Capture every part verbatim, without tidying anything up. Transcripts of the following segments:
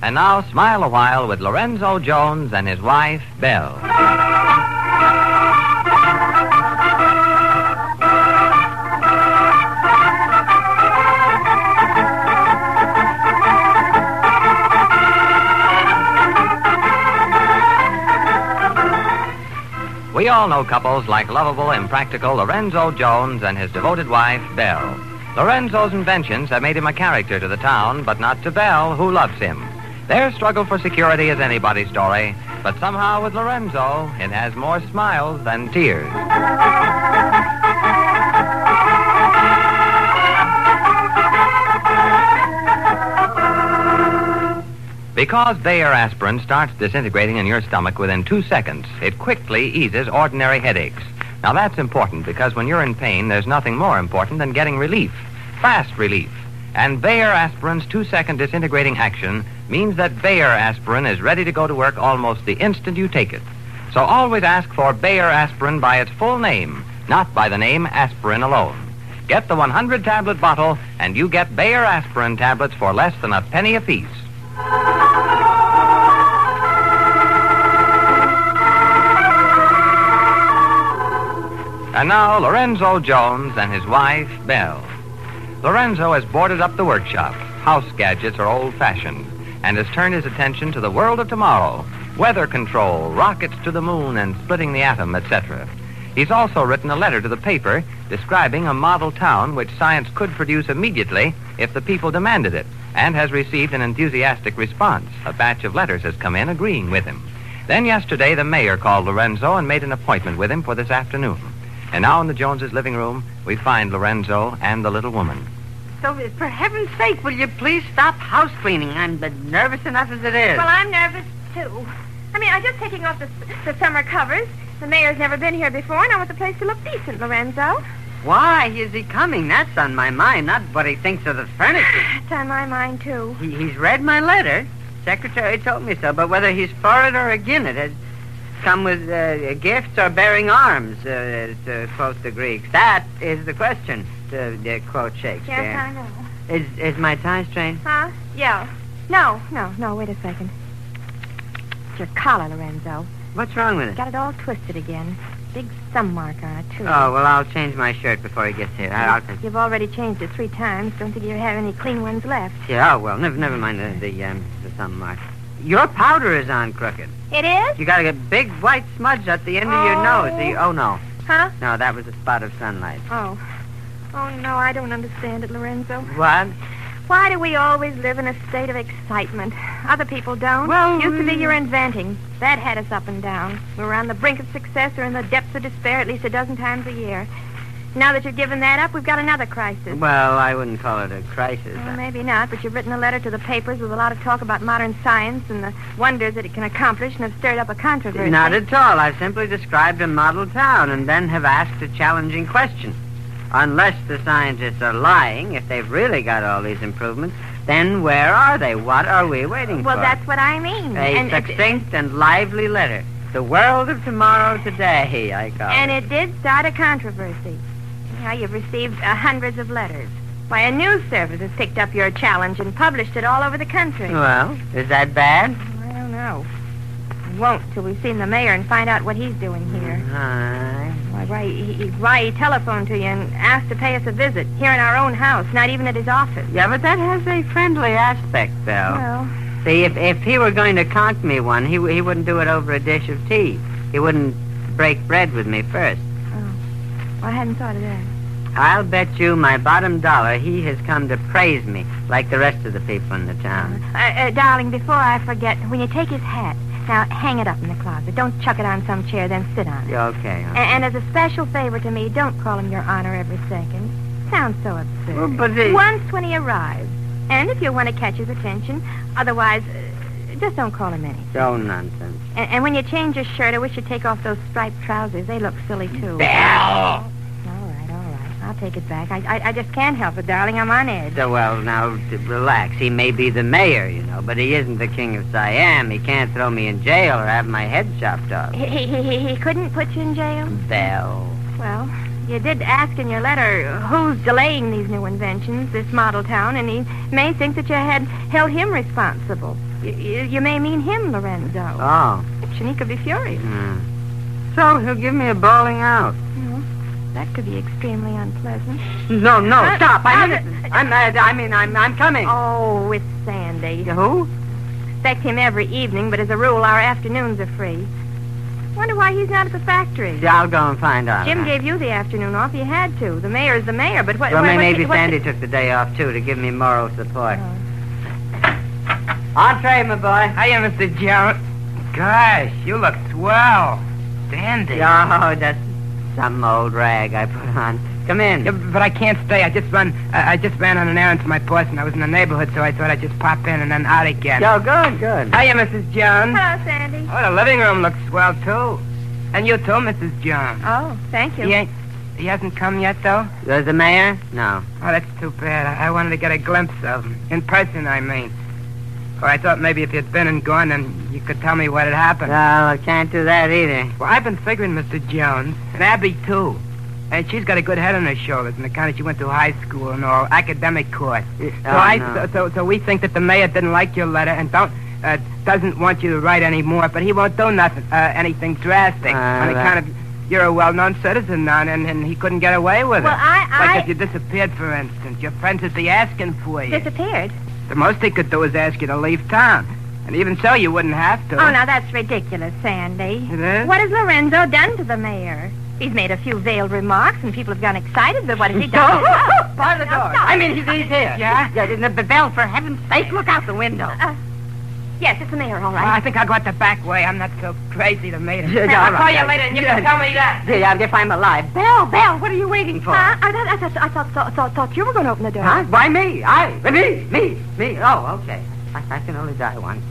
And now, smile a while with Lorenzo Jones and his wife, Belle. We all know couples like lovable, impractical Lorenzo Jones and his devoted wife, Belle. Lorenzo's inventions have made him a character to the town, but not to Belle, who loves him. Their struggle for security is anybody's story, but somehow with Lorenzo, it has more smiles than tears. Because Bayer aspirin starts disintegrating in your stomach within two seconds, it quickly eases ordinary headaches. Now that's important because when you're in pain, there's nothing more important than getting relief, fast relief. And Bayer aspirin's two-second disintegrating action means that Bayer aspirin is ready to go to work almost the instant you take it. So always ask for Bayer aspirin by its full name, not by the name aspirin alone. Get the one hundred tablet bottle, and you get Bayer aspirin tablets for less than a penny apiece. And now, Lorenzo Jones and his wife, Belle. Lorenzo has boarded up the workshop. House gadgets are old-fashioned, and has turned his attention to the world of tomorrow. Weather control, rockets to the moon, and splitting the atom, et cetera. He's also written a letter to the paper describing a model town which science could produce immediately if the people demanded it, and has received an enthusiastic response. A batch of letters has come in agreeing with him. Then yesterday, the mayor called Lorenzo and made an appointment with him for this afternoon. And now in the Joneses' living room, we find Lorenzo and the little woman. So, for heaven's sake, will you please stop house cleaning? I'm nervous enough as it is. Well, I'm nervous, too. I mean, I'm just taking off the, the summer covers. The mayor's never been here before, and I want the place to look decent, Lorenzo. Why is he coming? That's on my mind, not what he thinks of the furniture. It's on my mind, too. He, he's read my letter. Secretary told me so, but whether he's for it or against it has come with uh, gifts or bearing arms, uh, to quote the Greeks. That is the question, to uh, quote Shakespeare. Yes, I know. Is is my tie straight? Huh? Yeah. No, no, no, wait a second. It's your collar, Lorenzo. What's wrong with it? Got it all twisted again. Big thumb mark on it, too. Oh, well, I'll change my shirt before he gets here. I'll, I'll... You've already changed it three times. Don't think you have any clean ones left. Yeah, oh, well, never never mind the, the, um, the thumb mark. Your powder is on crooked. It is? You got a big white smudge at the end of your Oh. nose. You, oh, no. Huh? No, that was a spot of sunlight. Oh. Oh, no, I don't understand it, Lorenzo. What? Why do we always live in a state of excitement? Other people don't. Well, Used to be we- your inventing. That had us up and down. We were on the brink of success or in the depths of despair at least a dozen times a year. Now that you've given that up, we've got another crisis. Well, I wouldn't call it a crisis. Well, maybe not, but you've written a letter to the papers with a lot of talk about modern science and the wonders that it can accomplish and have stirred up a controversy. Not at all. I've simply described a model town and then have asked a challenging question. Unless the scientists are lying, if they've really got all these improvements, then where are they? What are we waiting Well, for? that's what I mean. A and, succinct and lively letter. The world of tomorrow today, I call And it. it did start a controversy. Now you've received uh, hundreds of letters. Why, a news service has picked up your challenge and published it all over the country. Well, is that bad? I don't know. We won't till we've seen the mayor and find out what he's doing here. Aye. Why, why, he, he- why he telephoned to you and asked to pay us a visit here in our own house, not even at his office. Yeah, but that has a friendly aspect, Belle. Well, See, if, if he were going to conk me one, he, he wouldn't do it over a dish of tea. He wouldn't break bread with me first. oh, well, I hadn't thought of that. I'll bet you my bottom dollar he has come to praise me like the rest of the people in the town. Uh, uh, darling, before I forget, when you take his hat, now hang it up in the closet. Don't chuck it on some chair, then sit on it. Yeah, okay. A- And as a special favor to me, don't call him your honor every second. Sounds so absurd. Well, but the- Once when he arrives. And if you want to catch his attention, otherwise, uh, just don't call him anything. Oh, nonsense. And, and when you change your shirt, I wish you'd take off those striped trousers. They look silly, too. Belle! All right, all right. I'll take it back. I, I, I just can't help it, darling. I'm on edge. So, well, now, t- relax. He may be the mayor, you know, but he isn't the king of Siam. He can't throw me in jail or have my head chopped off. He, he, he, he couldn't put you in jail? Belle. Well, you did ask in your letter who's delaying these new inventions, this model town, and he may think that you had held him responsible. You, you, you may mean him, Lorenzo. Oh. And he could be furious. Hmm. So he'll give me a bowling out. Well, that could be extremely unpleasant. No, no, Uh, stop. I uh, mean, I'm, uh, I mean, I'm, I'm coming. Oh, it's Sandy. Who? Expect him every evening, but as a rule, our afternoons are free. Wonder why he's not at the factory. Yeah, I'll go and find out. Jim gave you the afternoon off. He had to. The mayor's the mayor, but what... Well, what, maybe what, Sandy what, took the day off, too, to give me moral support. Oh. Entree, my boy. Hiya, Mister Jones. Gosh, you look swell. Dandy. Oh, that's some old rag I put on. Come in. Yeah, but I can't stay. I just run. I, I just ran on an errand for my boss, and I was in the neighborhood, so I thought I'd just pop in and then out again. Oh, good, good. Hiya, Missus Jones. Hello, Sandy. Oh, the living room looks swell too. And you too, Missus Jones. Oh, thank you. He ain't. He hasn't come yet, though. There's the mayor? No. Oh, that's too bad. I, I wanted to get a glimpse of him in person. I mean. Or I thought maybe if you'd been and gone, then you could tell me what had happened. Well, I can't do that either. Well, I've been figuring, Mister Jones, and Abby too. And she's got a good head on her shoulders, and the kind of she went to high school and all, academic course. Oh, So I, no. so, so, so we think that the mayor didn't like your letter and don't, uh, doesn't want you to write anymore, but he won't do nothing, uh, anything drastic. Uh, on the that- kind of, you're a well-known citizen now, and, and he couldn't get away with Well, it. I- Like I- if you disappeared, for instance. Your friends would be asking for you. Disappeared. The most he could do is ask you to leave town. And even so, you wouldn't have to. Oh, now that's ridiculous, Sandy. It is? What has Lorenzo done to the mayor? He's made a few veiled remarks, and people have gone excited, but what has he done? Oh, by the door. Now, stop. I mean, he's, he's here. Yeah? Yeah, the, the bell, for heaven's sake, look out the window. Uh, yes, it's the mayor, all Well, I right. think I'll go out the back way. I'm not so crazy to meet him. Yeah, I'll all call right. you later, and you Yeah. can tell me that. Yeah, if I'm alive. Bell, Bell, what are you waiting for? Huh? I, I, I, thought, I thought, thought, thought, thought you were going to open the door. Huh? Why me? I? Me? Me? Me? Oh, okay. I, I can only die once.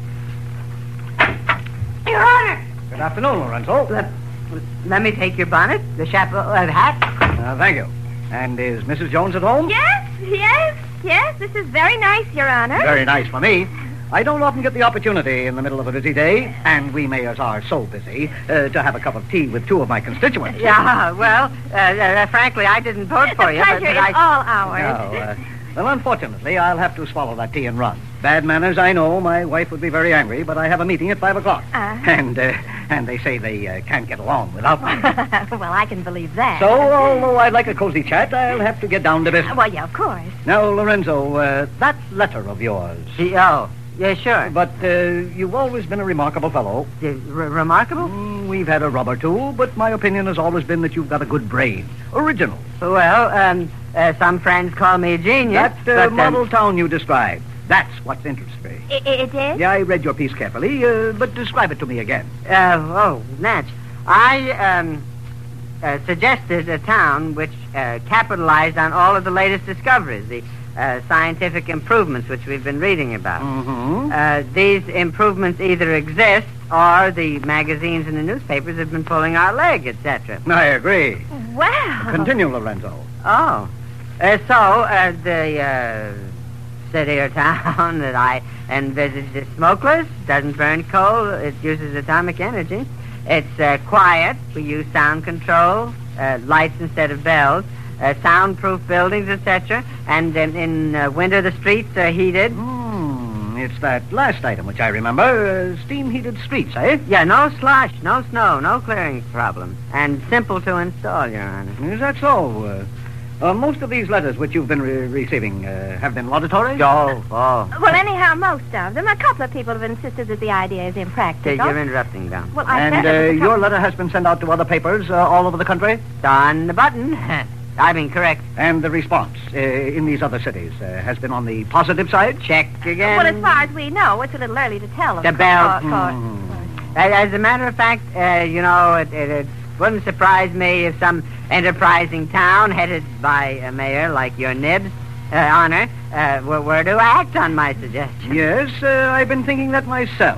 Your Honor! Good afternoon, Lorenzo. Let, let me take your bonnet, the chapeau, uh, the hat. Uh, thank you. And is Missus Jones at home? Yes, yes, yes. This is very nice, Your Honor. Very nice for me. I don't often get the opportunity in the middle of a busy day, and we mayors are so busy, uh, to have a cup of tea with two of my constituents. Yeah, well, uh, uh, frankly, I didn't vote The for you, but, pleasure but is I... all ours. No, uh, well, unfortunately, I'll have to swallow that tea and run. Bad manners, I know. My wife would be very angry, but I have a meeting at five o'clock. Uh. And, uh, and they say they uh, can't get along without me. Well, I can believe that. So, although I'd like a cozy chat, I'll have to get down to business. Well, yeah, of course. Now, Lorenzo, uh, that letter of yours. Oh, yeah, sure. But uh, you've always been a remarkable fellow. Uh, re- remarkable? Mm, we've had a rub or two, but my opinion has always been that you've got a good brain. Original. Well, um, uh, some friends call me a genius. That uh, but, um, model town you described, that's what interests me. It, it, it is? Yeah, I read your piece carefully, uh, but describe it to me again. Uh, oh, Natch. I um, uh, suggested a town which uh, capitalized on all of the latest discoveries, the uh, scientific improvements which we've been reading about. Mm-hmm. Uh, these improvements either exist or the magazines and the newspapers have been pulling our leg, et cetera. I agree. Wow. Continue, Lorenzo. Oh. Uh, so, uh, the uh, city or town that I envisaged is smokeless, doesn't burn coal, it uses atomic energy. It's uh, quiet, we use sound control, uh, lights instead of bells, uh, soundproof buildings, et cetera. And in, in uh, winter, the streets are heated. Hmm, it's that last item which I remember, uh, steam-heated streets, eh? Yeah, no slush, no snow, no clearing problem. And simple to install, Your Honor. Is that so? Uh, uh, most of these letters which you've been re- receiving uh, have been laudatory? Oh, oh. Well, anyhow, most of them. A couple of people have insisted that the idea is impractical. You're interrupting, Belle. Well, I And said uh, it was a your couple- letter has been sent out to other papers uh, all over the country? On the button. I mean, correct. And the response uh, in these other cities uh, has been on the positive side? Check again. Well, as far as we know, it's a little early to tell. Of The course, bell. of course. Mm. As, as a matter of fact, uh, you know, it, it, it wouldn't surprise me if some enterprising town headed by a mayor like your Nibs, uh, Honor, uh, were, were to act on my suggestion. Yes, uh, I've been thinking that myself.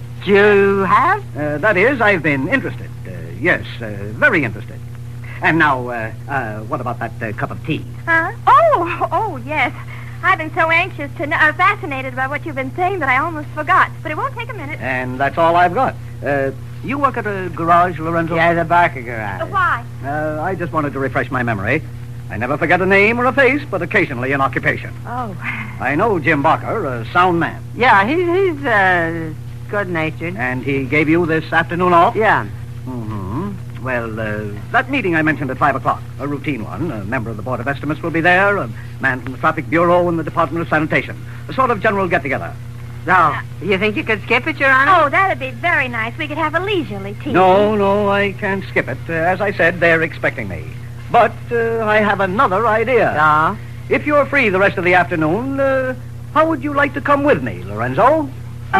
You have? Uh, that is, I've been interested. Uh, yes, uh, very interested. And now, uh, uh, what about that uh, cup of tea? Huh? Oh, oh, yes. I've been so anxious to know, uh, fascinated by what you've been saying that I almost forgot. But it won't take a minute. And that's all I've got. Uh, you work at a garage, Lorenzo? Yeah, the Barker garage. Uh, why? Uh, I just wanted to refresh my memory. I never forget a name or a face, but occasionally an occupation. Oh, I know Jim Barker, a sound man. Yeah, he, he's uh, good-natured. And he gave you this afternoon off? Yeah. Mm-hmm. Well, uh, that meeting I mentioned at five o'clock, a routine one. A member of the Board of Estimates will be there, a man from the Traffic Bureau and the Department of Sanitation. A sort of general get-together. So, you think you could skip it, Your Honor? Oh, that'd be very nice. We could have a leisurely tea. No, no, I can't skip it. Uh, as I said, they're expecting me. But uh, I have another idea. Yeah? If you're free the rest of the afternoon, uh, how would you like to come with me, Lorenzo?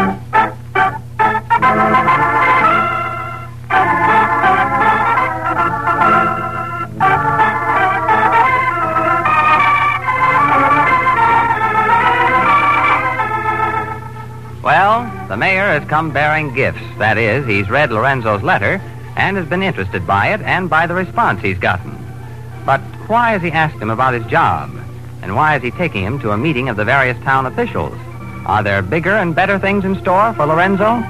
Well, the mayor has come bearing gifts. That is, he's read Lorenzo's letter and has been interested by it and by the response he's gotten. But why has he asked him about his job? And why is he taking him to a meeting of the various town officials? Are there bigger and better things in store for Lorenzo?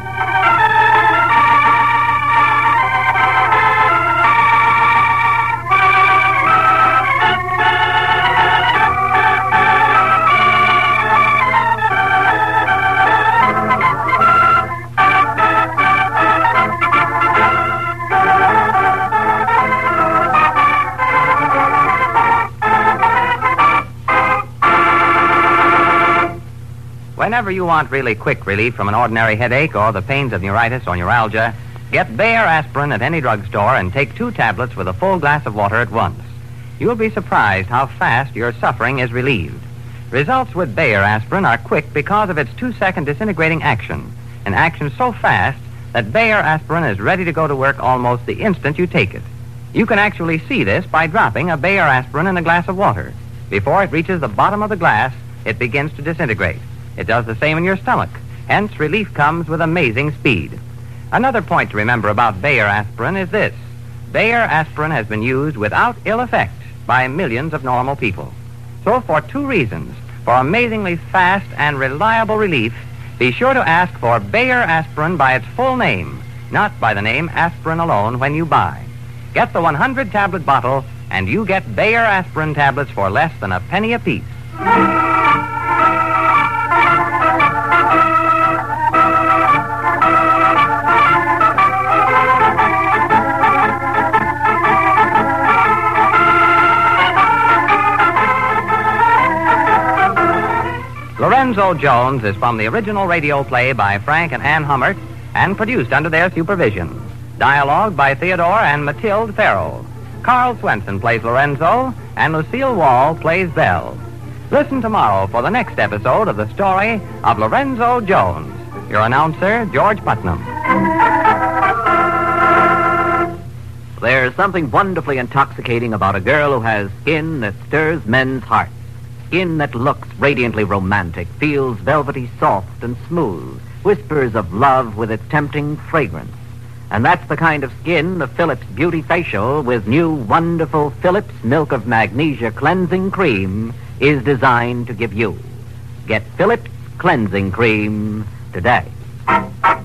Whenever you want really quick relief from an ordinary headache or the pains of neuritis or neuralgia, get Bayer aspirin at any drugstore and take two tablets with a full glass of water at once. You'll be surprised how fast your suffering is relieved. Results with Bayer aspirin are quick because of its two-second disintegrating action, an action so fast that Bayer aspirin is ready to go to work almost the instant you take it. You can actually see this by dropping a Bayer aspirin in a glass of water. Before it reaches the bottom of the glass, it begins to disintegrate. It does the same in your stomach. Hence, relief comes with amazing speed. Another point to remember about Bayer aspirin is this. Bayer aspirin has been used without ill effect by millions of normal people. So for two reasons, for amazingly fast and reliable relief, be sure to ask for Bayer aspirin by its full name, not by the name aspirin alone when you buy. Get the one hundred tablet bottle, and you get Bayer aspirin tablets for less than a penny apiece. Lorenzo Jones is from the original radio play by Frank and Ann Hummert and produced under their supervision. Dialogue by Theodore and Mathilde Farrell. Carl Swenson plays Lorenzo, and Lucille Wall plays Belle. Listen tomorrow for the next episode of the story of Lorenzo Jones. Your announcer, George Putnam. There's something wonderfully intoxicating about a girl who has skin that stirs men's hearts. Skin that looks radiantly romantic, feels velvety soft and smooth, whispers of love with its tempting fragrance. And that's the kind of skin the Philips Beauty Facial with new wonderful Philips Milk of Magnesia Cleansing Cream is designed to give you. Get Philips Cleansing Cream today.